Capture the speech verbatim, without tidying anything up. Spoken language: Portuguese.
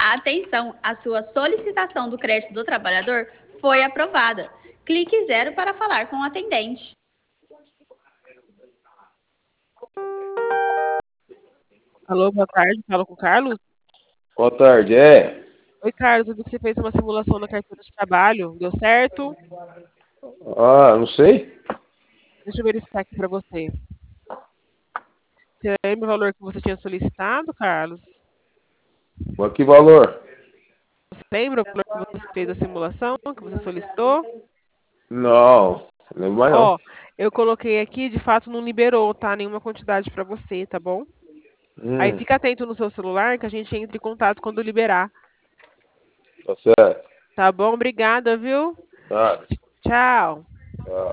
Atenção, a sua solicitação do crédito do trabalhador foi aprovada. Clique zero para falar com o atendente. Alô, boa tarde, falo com o Carlos. Boa tarde, é. Oi, Carlos, eu vi que você fez uma simulação na carteira de trabalho, deu certo? Ah, não sei. Deixa eu verificar aqui para você. Você lembra o valor que você tinha solicitado, Carlos? Mas que valor? Você lembra o valor que você fez a simulação, que você solicitou? Não, não lembro mais não. Ó, eu coloquei aqui, de fato não liberou, tá? Nenhuma quantidade para você, tá bom? Aí Hum, fica atento no seu celular que a gente entra em contato quando liberar. tá certo. Tá bom? Obrigada, viu? Tá. Tchau. Tá.